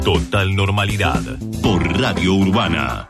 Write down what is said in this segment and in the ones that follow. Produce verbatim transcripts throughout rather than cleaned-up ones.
Total Normalidad por Radio Urbana.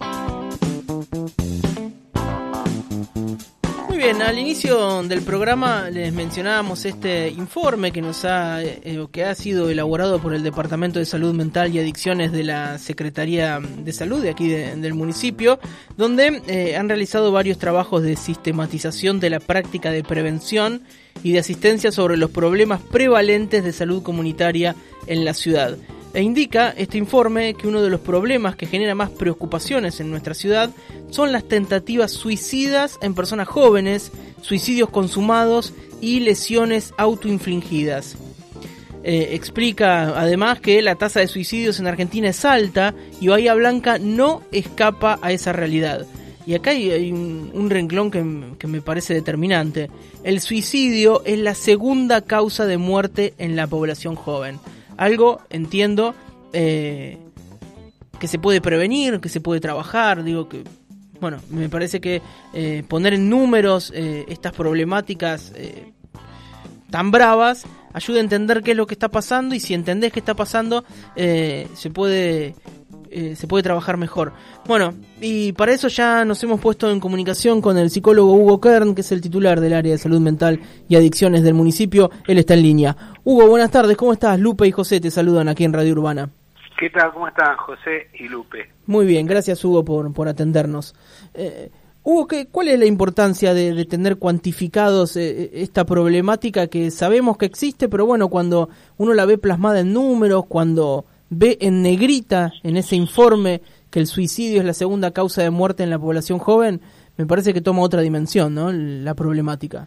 Muy bien, al inicio del programa les mencionábamos este informe que nos ha eh, que ha sido elaborado por el Departamento de Salud Mental y Adicciones de la Secretaría de Salud de aquí de, del municipio, donde eh, han realizado varios trabajos de sistematización de la práctica de prevención y de asistencia sobre los problemas prevalentes de salud comunitaria en la ciudad. E indica este informe que uno de los problemas que genera más preocupaciones en nuestra ciudad son las tentativas suicidas en personas jóvenes, suicidios consumados y lesiones autoinfligidas. Eh, explica además que la tasa de suicidios en Argentina es alta y Bahía Blanca no escapa a esa realidad. Y acá hay, hay un, un renglón que, que me parece determinante. El suicidio es la segunda causa de muerte en la población joven. Algo, entiendo, eh, que se puede prevenir, que se puede trabajar, digo que, bueno, me parece que eh, poner en números eh, estas problemáticas eh, tan bravas ayuda a entender qué es lo que está pasando, y si entendés qué está pasando, eh, se puede... Eh, se puede trabajar mejor. Bueno, y para eso ya nos hemos puesto en comunicación con el psicólogo Hugo Kern, que es el titular del área de salud mental y adicciones del municipio. Él está en línea. Hugo, buenas tardes, ¿cómo estás? Lupe y José te saludan aquí en Radio Urbana. ¿Qué tal? ¿Cómo están José y Lupe? Muy bien, gracias Hugo por, por atendernos. Eh, Hugo, ¿qué, ¿cuál es la importancia de, de tener cuantificados eh, esta problemática que sabemos que existe, pero bueno, cuando uno la ve plasmada en números, cuando ve en negrita en ese informe que el suicidio es la segunda causa de muerte en la población joven, me parece que toma otra dimensión, ¿no?, la problemática.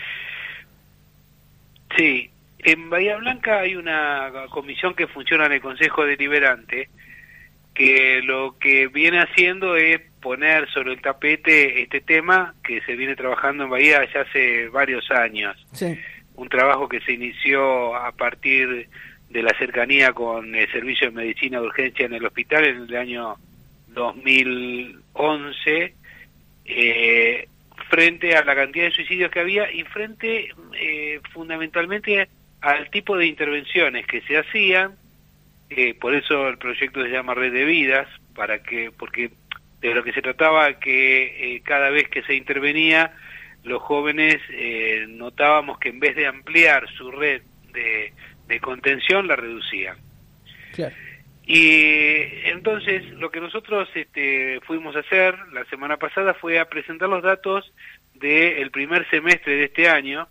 Sí, en Bahía Blanca hay una comisión que funciona en el Consejo Deliberante, que lo que viene haciendo es poner sobre el tapete este tema que se viene trabajando en Bahía ya hace varios años. Sí. Un trabajo que se inició a partir de la cercanía con el servicio de medicina de urgencia en el hospital en el año dos mil once, eh, frente a la cantidad de suicidios que había y frente eh, fundamentalmente al tipo de intervenciones que se hacían, eh, por eso el proyecto se llama Red de Vidas, para que porque de lo que se trataba que eh, cada vez que se intervenía, los jóvenes eh, notábamos que en vez de ampliar su red de de contención, la reducían. Claro. Y entonces lo que nosotros este, fuimos a hacer la semana pasada fue a presentar los datos del primer semestre de este año,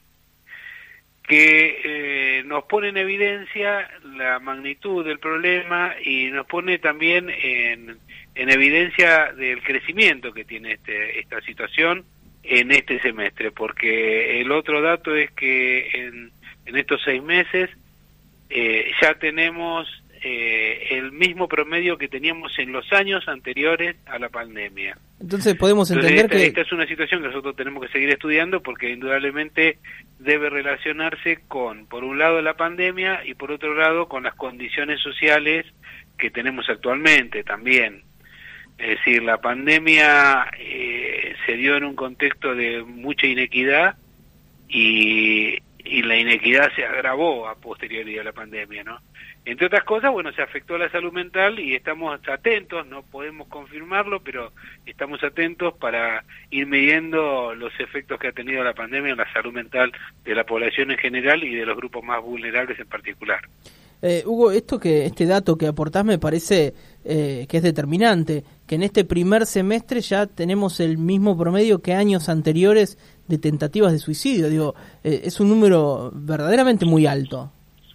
que eh, nos pone en evidencia la magnitud del problema y nos pone también en, en evidencia del crecimiento que tiene este, esta situación en este semestre, porque el otro dato es que en, en estos seis meses Eh, ya tenemos eh, el mismo promedio que teníamos en los años anteriores a la pandemia. Entonces podemos entender Entonces, esta, que... esta es una situación que nosotros tenemos que seguir estudiando porque indudablemente debe relacionarse con, por un lado, la pandemia y por otro lado, con las condiciones sociales que tenemos actualmente también. Es decir, la pandemia eh, se dio en un contexto de mucha inequidad y... y la inequidad se agravó a posteriori de la pandemia, ¿no? Entre otras cosas, bueno, se afectó a la salud mental y estamos atentos, no podemos confirmarlo, pero estamos atentos para ir midiendo los efectos que ha tenido la pandemia en la salud mental de la población en general y de los grupos más vulnerables en particular. Eh, Hugo, esto que este dato que aportás me parece eh, que es determinante, que en este primer semestre ya tenemos el mismo promedio que años anteriores de tentativas de suicidio. Digo, eh, es un número verdaderamente muy alto.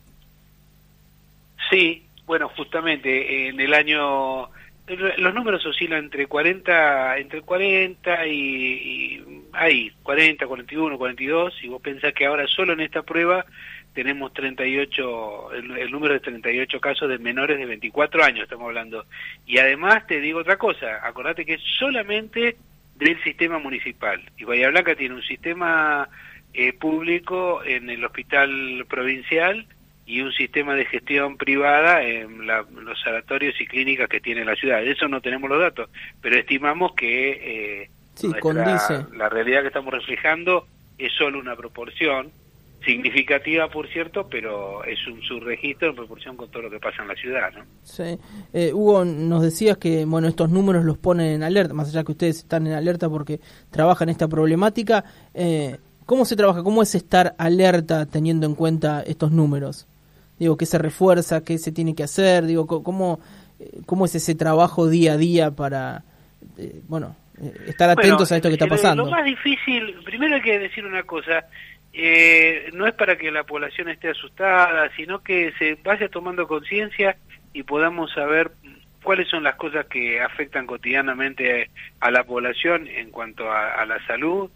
Sí, bueno, justamente en el año los números oscilan entre cuarenta, entre cuarenta y, y ahí, cuarenta, cuarenta y uno, cuarenta y dos, y vos pensás que ahora solo en esta prueba tenemos treinta y ocho, el, el número de treinta y ocho casos de menores de veinticuatro años, estamos hablando. Y además te digo otra cosa, acordate que es solamente del sistema municipal, y Bahía Blanca tiene un sistema eh, público en el hospital provincial y un sistema de gestión privada en la, los sanatorios y clínicas que tiene la ciudad. De eso no tenemos los datos, pero estimamos que eh, sí, nuestra, condice. la realidad que estamos reflejando es solo una proporción. significativa, por cierto, pero es un subregistro en proporción con todo lo que pasa en la ciudad, ¿no? Sí. Eh, Hugo, nos decías que, bueno, estos números los ponen en alerta, más allá que ustedes están en alerta porque trabajan esta problemática. Eh, ¿Cómo se trabaja? ¿Cómo es estar alerta teniendo en cuenta estos números? Digo, ¿qué se refuerza? ¿Qué se tiene que hacer? Digo, ¿cómo, cómo es ese trabajo día a día para, eh, bueno, eh, estar atentos bueno, a esto que está pasando? Lo más difícil, primero hay que decir una cosa, eh, no es para que la población esté asustada, sino que se vaya tomando conciencia y podamos saber cuáles son las cosas que afectan cotidianamente a la población en cuanto a, a la salud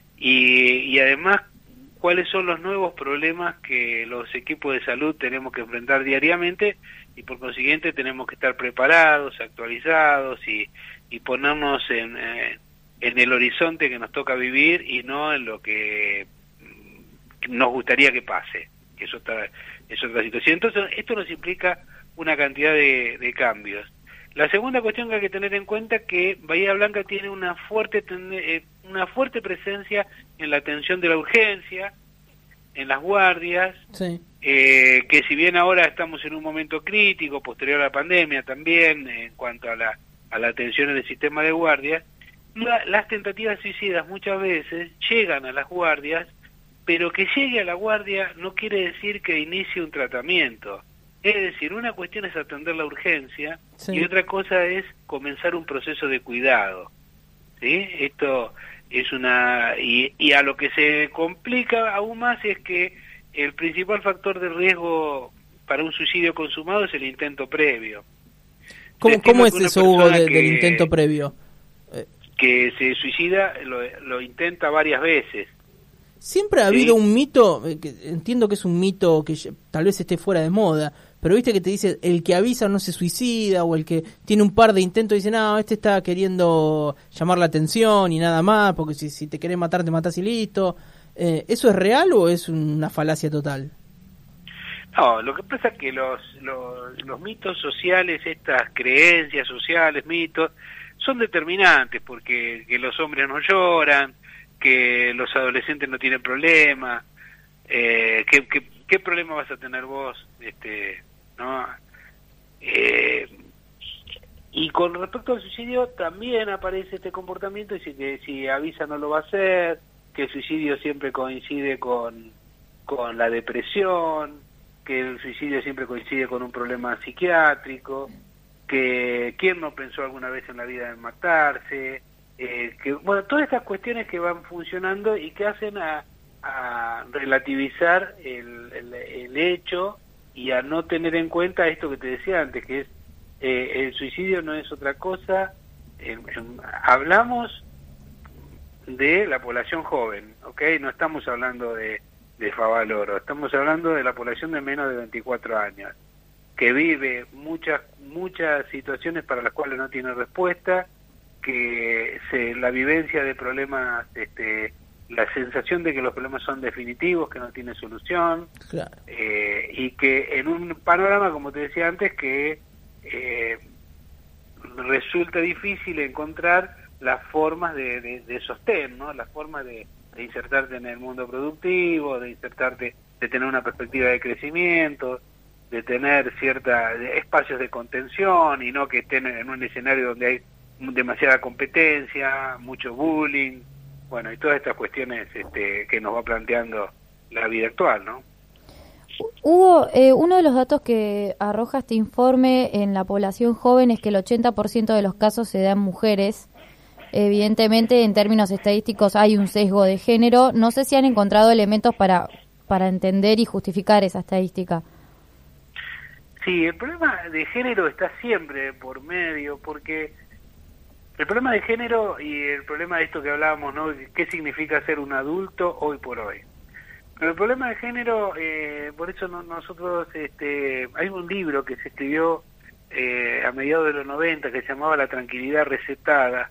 y, y además cuáles son los nuevos problemas que los equipos de salud tenemos que enfrentar diariamente y por consiguiente tenemos que estar preparados, actualizados y, y ponernos en, eh, en el horizonte que nos toca vivir y no en lo que nos gustaría que pase, que es otra, es otra situación. Entonces esto nos implica una cantidad de, de cambios. La segunda cuestión que hay que tener en cuenta es que Bahía Blanca tiene una fuerte eh, una fuerte presencia en la atención de la urgencia, en las guardias, sí. eh, que si bien ahora estamos en un momento crítico, posterior a la pandemia también, en cuanto a la, a la atención en el sistema de guardias, la, las tentativas suicidas muchas veces llegan a las guardias, pero que llegue a la guardia no quiere decir que inicie un tratamiento. Es decir, una cuestión es atender la urgencia sí. y otra cosa es comenzar un proceso de cuidado. ¿Sí? Esto es una... Y, y a lo que se complica aún más es que el principal factor de riesgo para un suicidio consumado es el intento previo. ¿Cómo, ¿cómo es eso, Hugo, de, que, del intento previo? Que se suicida, lo, lo intenta varias veces. Siempre ha habido ¿Sí? un mito, que entiendo que es un mito que tal vez esté fuera de moda, pero viste que te dice el que avisa no se suicida, o el que tiene un par de intentos dice, no, este está queriendo llamar la atención y nada más, porque si, si te querés matar te matás y listo. Eh, ¿Eso es real o es una falacia total? No, lo que pasa es que los, los, los mitos sociales, estas creencias sociales, mitos, son determinantes, porque que los hombres no lloran, que los adolescentes no tienen problema, eh, ¿qué, qué, qué problema vas a tener vos? Este, ¿no? Eh, y con respecto al suicidio también aparece este comportamiento, y si, que si avisa no lo va a hacer, que el suicidio siempre coincide con, con la depresión, que el suicidio siempre coincide con un problema psiquiátrico, que quién no pensó alguna vez en la vida en matarse, eh, que bueno, todas estas cuestiones que van funcionando y que hacen a, a relativizar el, el, el hecho y a no tener en cuenta esto que te decía antes, que es eh, el suicidio no es otra cosa. Eh, hablamos de la población joven, ¿ok? No estamos hablando de, de Favaloro, estamos hablando de la población de menos de veinticuatro años, que vive muchas muchas situaciones para las cuales no tiene respuesta, que se, la vivencia de problemas, este, la sensación de que los problemas son definitivos, que no tienen solución, claro. eh, y que en un panorama, como te decía antes, que eh, resulta difícil encontrar las formas de, de, de sostén, ¿no? Las formas de, de insertarte en el mundo productivo, de insertarte, de tener una perspectiva de crecimiento, de tener cierta de espacios de contención y no que estén en un escenario donde hay demasiada competencia, mucho bullying, bueno, y todas estas cuestiones este, que nos va planteando la vida actual, ¿no? Hugo, eh, uno de los datos que arroja este informe en la población joven es que el ochenta por ciento de los casos se da en mujeres. Evidentemente, en términos estadísticos hay un sesgo de género. No sé si han encontrado elementos para, para entender y justificar esa estadística. Sí, el problema de género está siempre por medio, porque el problema de género y el problema de esto que hablábamos, ¿no? ¿Qué significa ser un adulto hoy por hoy? Pero el problema de género, eh, por eso no, nosotros, este, hay un libro que se escribió eh, a mediados de los noventa que se llamaba La tranquilidad recetada,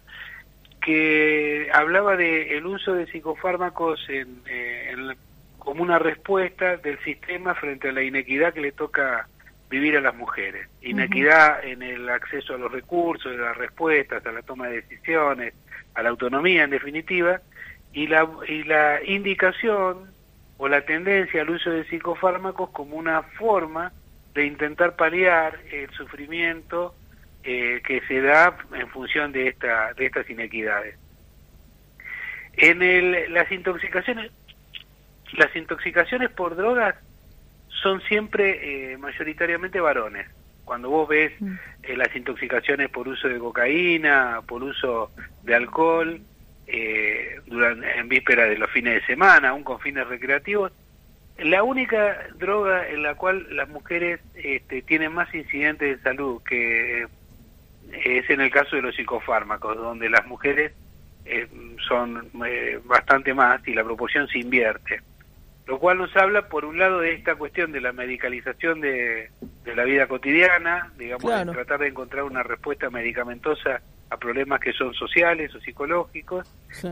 que hablaba de el uso de psicofármacos en, eh, en, como una respuesta del sistema frente a la inequidad que le toca vivir a las mujeres. Inequidad uh-huh. en el acceso a los recursos, a las respuestas, a la toma de decisiones, a la autonomía en definitiva, y la, y la indicación o la tendencia al uso de psicofármacos como una forma de intentar paliar el sufrimiento eh, que se da en función de esta de estas inequidades. En el, las intoxicaciones las intoxicaciones por drogas son siempre eh, mayoritariamente varones. Cuando vos ves eh, las intoxicaciones por uso de cocaína, por uso de alcohol, eh, durante, en víspera de los fines de semana, aún con fines recreativos, la única droga en la cual las mujeres este, tienen más incidentes de salud, que eh, es en el caso de los psicofármacos, donde las mujeres eh, son eh, bastante más y la proporción se invierte. Lo cual nos habla, por un lado, de esta cuestión de la medicalización de, de la vida cotidiana, digamos, claro, de tratar de encontrar una respuesta medicamentosa a problemas que son sociales o psicológicos, sí,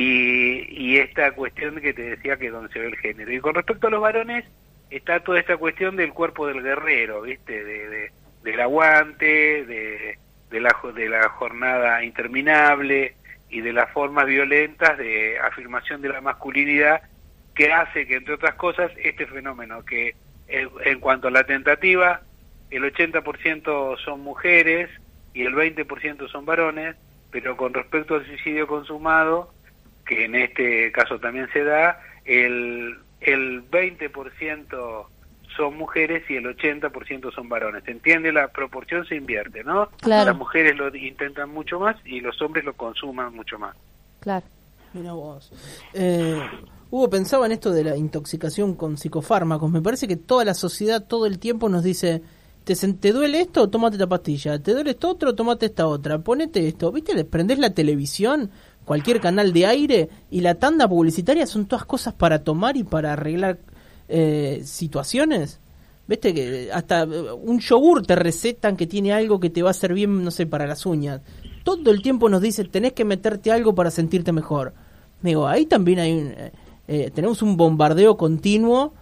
y, y esta cuestión que te decía que es donde se ve el género. Y con respecto a los varones, está toda esta cuestión del cuerpo del guerrero, ¿viste? De, de, del aguante, de, de, la, de la jornada interminable y de las formas violentas de afirmación de la masculinidad, que hace que, entre otras cosas, este fenómeno, que en, en cuanto a la tentativa, el ochenta por ciento son mujeres y el veinte por ciento son varones, pero con respecto al suicidio consumado, que en este caso también se da, el, el veinte por ciento son mujeres y el ochenta por ciento son varones. ¿Se entiende? La proporción se invierte, ¿no? Claro. Las mujeres lo intentan mucho más y los hombres lo consuman mucho más. Claro. Mira vos. Eh... Hugo, pensaba en esto de la intoxicación con psicofármacos. Me parece que toda la sociedad todo el tiempo nos dice, ¿te, te duele esto? Tómate esta pastilla. ¿Te duele esto otro? Tómate esta otra. Ponete esto. ¿Viste? Le prendés la televisión, cualquier canal de aire, y la tanda publicitaria son todas cosas para tomar y para arreglar eh, situaciones. ¿Viste? Que hasta un yogur te recetan que tiene algo que te va a hacer bien, no sé, para las uñas. Todo el tiempo nos dice, tenés que meterte algo para sentirte mejor. Digo, ahí también hay un... Eh, tenemos un bombardeo continuo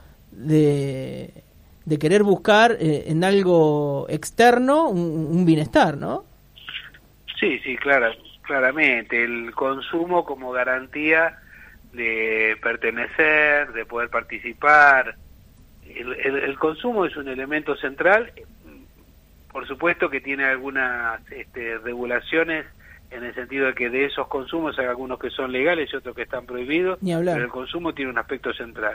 de, de querer buscar eh, en algo externo un, un bienestar, ¿no? Sí, sí, claro, claramente. El consumo como garantía de pertenecer, de poder participar. El, el, el consumo es un elemento central. Por supuesto que tiene algunas este, regulaciones, en el sentido de que de esos consumos hay algunos que son legales y otros que están prohibidos, Ni hablar. Pero el consumo tiene un aspecto central.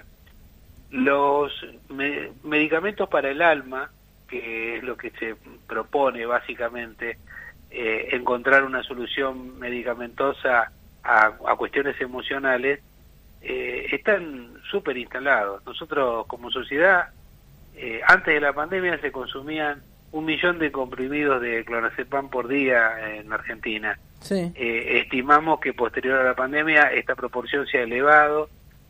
Los me medicamentos para el alma, que es lo que se propone básicamente, eh, encontrar una solución medicamentosa a, a cuestiones emocionales, eh, están súper instalados. Nosotros como sociedad, eh, antes de la pandemia se consumían un millón de comprimidos de clonazepam por día en Argentina. Sí. Eh, estimamos que posterior a la pandemia esta proporción se ha elevado.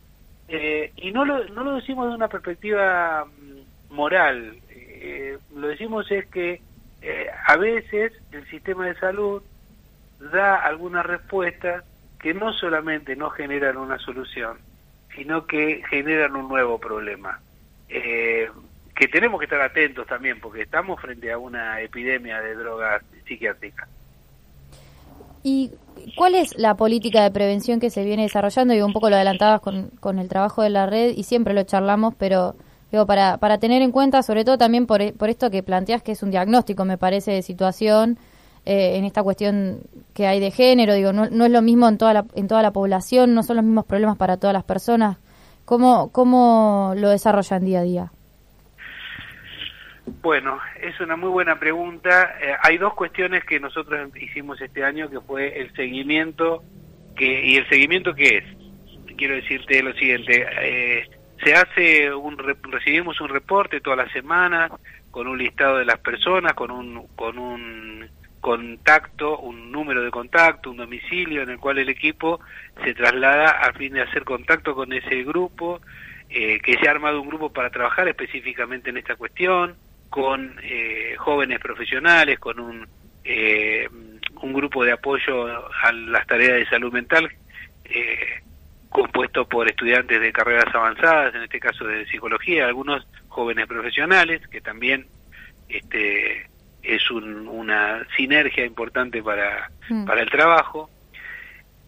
Eh, y no lo, no lo decimos de una perspectiva moral. Eh, lo decimos es que eh, a veces el sistema de salud da algunas respuestas que no solamente no generan una solución, sino que generan un nuevo problema. Eh, que tenemos que estar atentos también, porque estamos frente a una epidemia de drogas psiquiátricas. ¿Y cuál es la política de prevención que se viene desarrollando? Y un poco lo adelantabas con, con el trabajo de la red, y siempre lo charlamos, pero digo, para, para tener en cuenta, sobre todo también por, por esto que planteas, que es un diagnóstico, me parece, de situación, eh, en esta cuestión que hay de género, digo, no, no es lo mismo en toda la, en toda la población, no son los mismos problemas para todas las personas. ¿Cómo, cómo lo desarrollan día a día? Bueno, es una muy buena pregunta. Eh, hay dos cuestiones que nosotros hicimos este año, que fue el seguimiento, que y el seguimiento ¿qué es? Quiero decirte lo siguiente, eh, se hace un recibimos un reporte todas las semanas con un listado de las personas, con un con un contacto, un número de contacto, un domicilio en el cual el equipo se traslada a fin de hacer contacto con ese grupo, eh, que se ha armado un grupo para trabajar específicamente en esta cuestión, con eh, jóvenes profesionales, con un eh, un grupo de apoyo a las tareas de salud mental, eh, compuesto por estudiantes de carreras avanzadas, en este caso de psicología, algunos jóvenes profesionales, que también este es un, una sinergia importante para, mm. para el trabajo.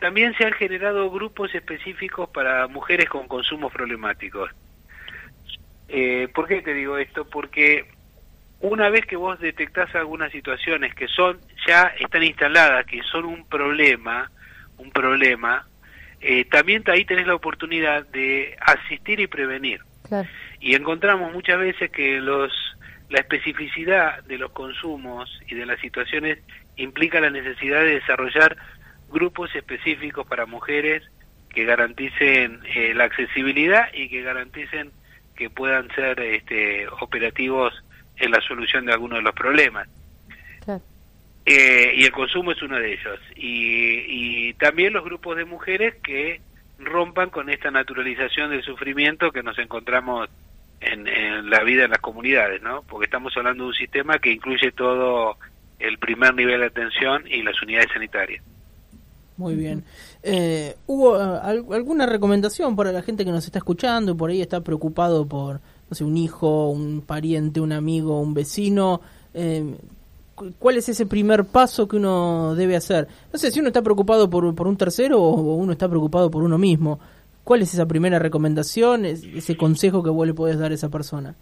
también se han generado grupos específicos para mujeres con consumos problemáticos. Eh, ¿Por qué te digo esto? Porque una vez que vos detectás algunas situaciones que son ya están instaladas, que son un problema, un problema, eh, también ahí tenés la oportunidad de asistir y prevenir. Claro. Y encontramos muchas veces que los la especificidad de los consumos y de las situaciones implica la necesidad de desarrollar grupos específicos para mujeres que garanticen eh, la accesibilidad y que garanticen que puedan ser este, operativos en la solución de algunos de los problemas. Claro. Eh, y el consumo es uno de ellos. Y, y también los grupos de mujeres que rompan con esta naturalización del sufrimiento que nos encontramos en, en la vida en las comunidades, ¿no? Porque estamos hablando de un sistema que incluye todo el primer nivel de atención y las unidades sanitarias. Muy bien. Eh, ¿Hubo uh, alguna recomendación para la gente que nos está escuchando y por ahí está preocupado por, no sé, un hijo, un pariente, un amigo, un vecino? Eh, ¿Cuál es ese primer paso que uno debe hacer? No sé, si uno está preocupado por, por un tercero o uno está preocupado por uno mismo. ¿Cuál es esa primera recomendación, ese consejo que vos le podés dar a esa persona?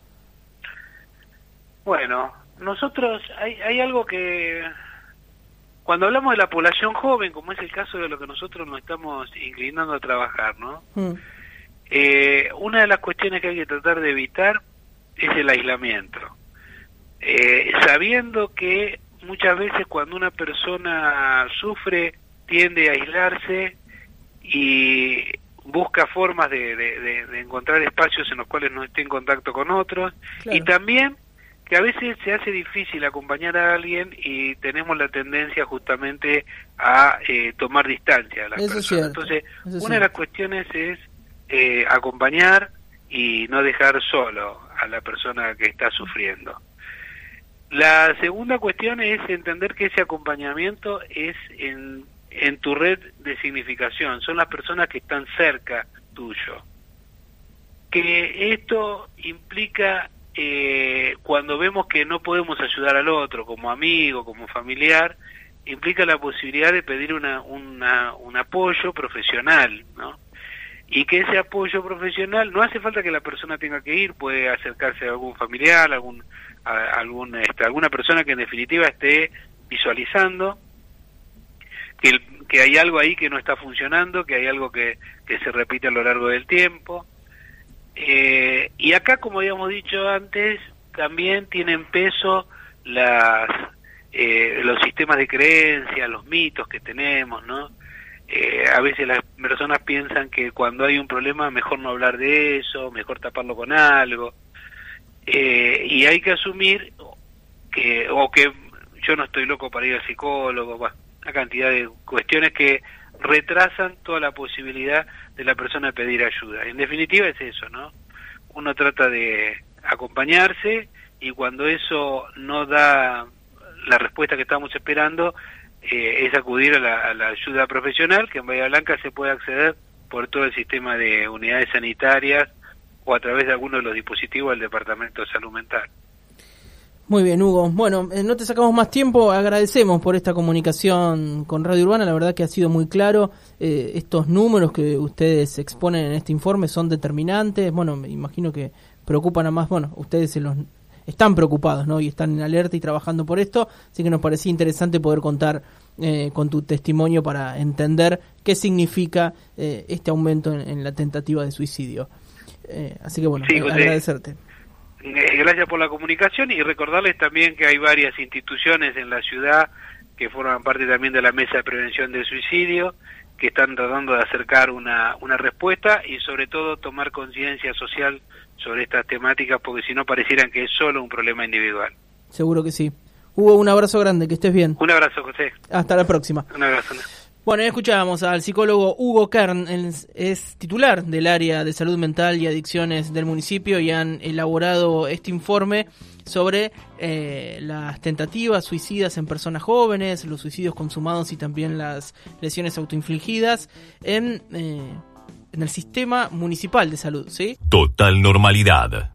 Bueno, nosotros, hay, hay algo que, cuando hablamos de la población joven, como es el caso de lo que nosotros nos estamos inclinando a trabajar, ¿no? Mm. Eh, una de las cuestiones que hay que tratar de evitar es el aislamiento. Eh, sabiendo que muchas veces cuando una persona sufre, tiende a aislarse y busca formas de, de, de, de encontrar espacios en los cuales no esté en contacto con otros, claro. Y también que a veces se hace difícil acompañar a alguien y tenemos la tendencia justamente a eh, tomar distancia de las Eso personas. Entonces, una cierto. de las cuestiones es eh, acompañar y no dejar solo a la persona que está sufriendo. La segunda cuestión es entender que ese acompañamiento es en en tu red de significación, son las personas que están cerca tuyo. Que esto implica, eh, cuando vemos que no podemos ayudar al otro, como amigo, como familiar, implica la posibilidad de pedir una, una, un apoyo profesional, ¿no? Y que ese apoyo profesional, no hace falta que la persona tenga que ir, puede acercarse a algún familiar, algún, a, algún, este, alguna persona que en definitiva esté visualizando que, el, que hay algo ahí que no está funcionando, que hay algo que, que se repite a lo largo del tiempo. Eh, y acá, como habíamos dicho antes, también tienen peso las eh, los sistemas de creencias, los mitos que tenemos, ¿no? Eh, a veces las personas piensan que cuando hay un problema mejor no hablar de eso, mejor taparlo con algo. Eh, y hay que asumir que, o que yo no estoy loco para ir al psicólogo, bueno, una cantidad de cuestiones que retrasan toda la posibilidad de la persona pedir ayuda. En definitiva es eso, ¿no? Uno trata de acompañarse y cuando eso no da la respuesta que estamos esperando, eh, es acudir a la, a la ayuda profesional, que en Bahía Blanca se puede acceder por todo el sistema de unidades sanitarias o a través de alguno de los dispositivos del Departamento de Salud Mental. Muy bien, Hugo. Bueno, eh, no te sacamos más tiempo, agradecemos por esta comunicación con Radio Urbana, la verdad que ha sido muy claro, eh, estos números que ustedes exponen en este informe son determinantes, bueno, me imagino que preocupan a más, bueno, ustedes se los están preocupados, ¿no? Y están en alerta y trabajando por esto, así que nos parecía interesante poder contar eh, con tu testimonio para entender qué significa eh, este aumento en, en la tentativa de suicidio. Eh, así que bueno, sí, José, agradecerte. Gracias por la comunicación y recordarles también que hay varias instituciones en la ciudad que forman parte también de la Mesa de Prevención del Suicidio, que están tratando de acercar una, una respuesta y sobre todo tomar conciencia social sobre estas temáticas, porque si no parecieran que es solo un problema individual. Seguro que sí. Hugo, un abrazo grande, que estés bien. Un abrazo, José. Hasta la próxima. Un abrazo. Bueno, ya escuchábamos al psicólogo Hugo Kern, es, es titular del área de salud mental y adicciones del municipio y han elaborado este informe sobre eh, las tentativas suicidas en personas jóvenes, los suicidios consumados y también las lesiones autoinfligidas en, eh, en el sistema municipal de salud, ¿sí? Total normalidad.